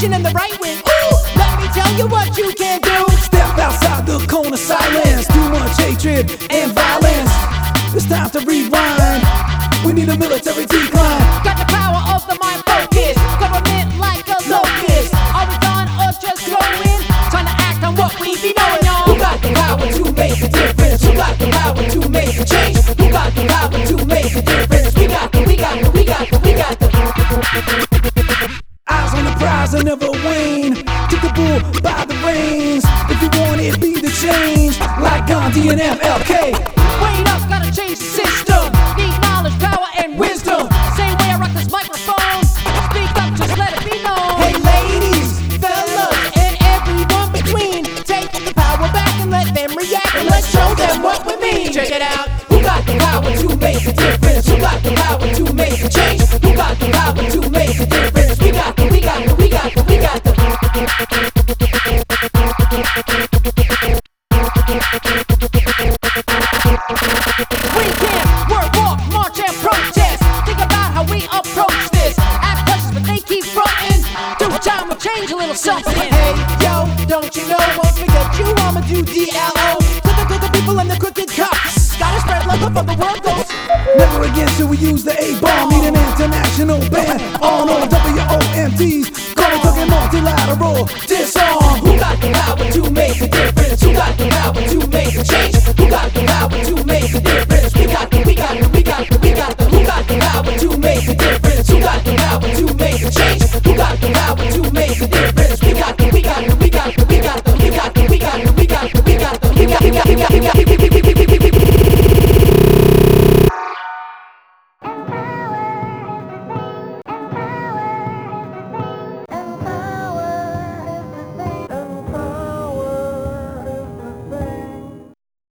Putin and the right wing. Ooh, let me tell you what you can do. Step outside the cone of silence. Too much hatred and violence. It's time to rewind. We need a military decline. Got the power of the mind focus. Government like a locust. Are we gone or just growing? Trying to act on what we be knowing, y'all. Who got the power to make a difference? Who got the power to make a change? Who got the power to make a difference? We got the eyes on the prize and never wane. Take the bull by the reins. If you want it, be the change. Like Gandhi and MLK. Wait up, gotta change the system. Need knowledge, power, and wisdom. Same way I rock this microphone. Speak up, just let it be known. Hey ladies, Fellas, and everyone between, take the power back and let them react. And let's show them what we mean. Check it out. who got the power to make a difference? Who got the power to make a change? Who got the power to make a difference? We got the Weekend, work, walk, march, and protest. Think about how we approach this. Ask questions, but they keep frontin'. Through time, we'll change a little something. Hey, yo, don't you know? Won't forget you, I'ma do DLO. To the crooked people and the crooked cops. Gotta spread love before the world goes. Never again should we use the A-bomb. Need an international ban on all WOMDs. Gonna talk multilateral disarm. Who got the power to make a difference? Who got the power to make a change? Who got the power to make a difference?